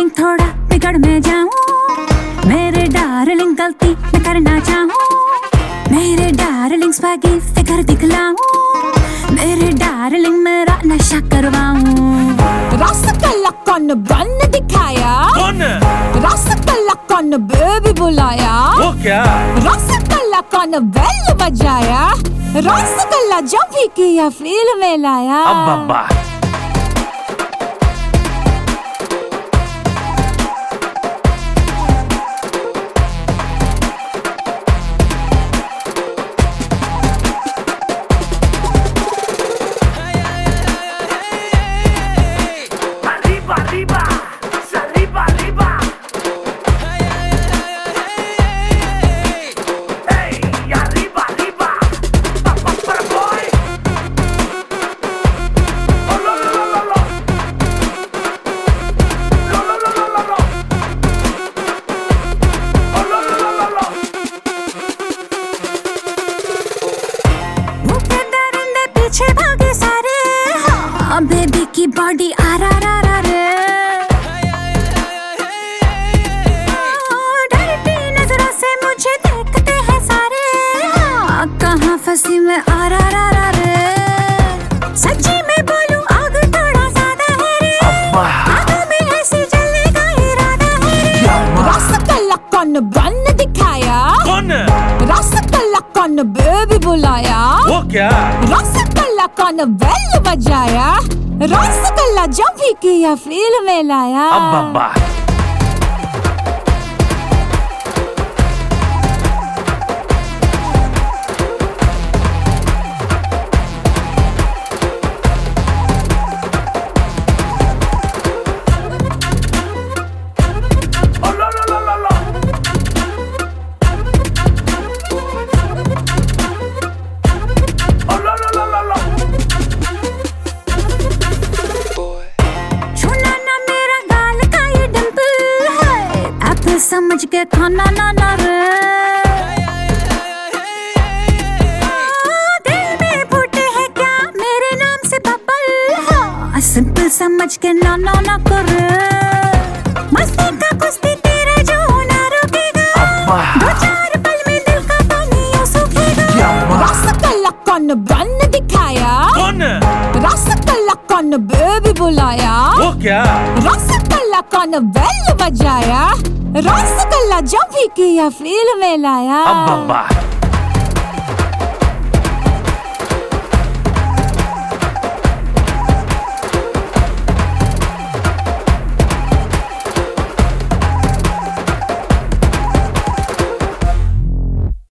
Darling थोड़ा बिगड़ मैं जाऊं, मेरे डार्लिंग गलती मैं करना चाहूं, मेरे डार्लिंग स्वैगी फिगर दिखलाऊं, मेरे डार्लिंग मेरा नशा करवाऊं। रसगुल्ला कौन बन दिखाया? कौन? रसगुल्ला कौन बेबी बुलाया? वो क्या? रसगुल्ला कौन बेल बजाया? रसगुल्ला जब भी किया फील में लाया। अब्बा पीछे भागे सारे, हाँ बेबी की बॉडी आरा रे, डरती नजरों से मुझे देखते हैं सारे, हाँ कहाँ फंसी मैं आरा रे, सच्ची में बोलूं आग थोड़ा ज्यादा है रे, आगों में ऐसे जलने का इरादा है रे। रसगुल्ला कौन बन दिखाया? कौन? रसगुल्ला कौन बेबी बुलाया? वो क्या? रसगुल्ला कौन बेल बजाया? रसगुल्ला जब भी किया फील में लाया। अब्बा समझ के खाना ना रे, दिल में फूटे हैं क्या मेरे नाम से बबल, हाँ सिंपल समझ के ना कर, मस्ती का कुश्ती तेरा जो ना रुकेगा, दो चार पल में दिल का पानी यूं सूखेगा। रसगुल्ला कौन बन दिखाया? कौन? रसगुल्ला कौन बेबी बुलाया? वो क्या? रसगुल्ला कौन बेल बजाया? रसगुल्ला जब भी किया फील में लाया। अब्बा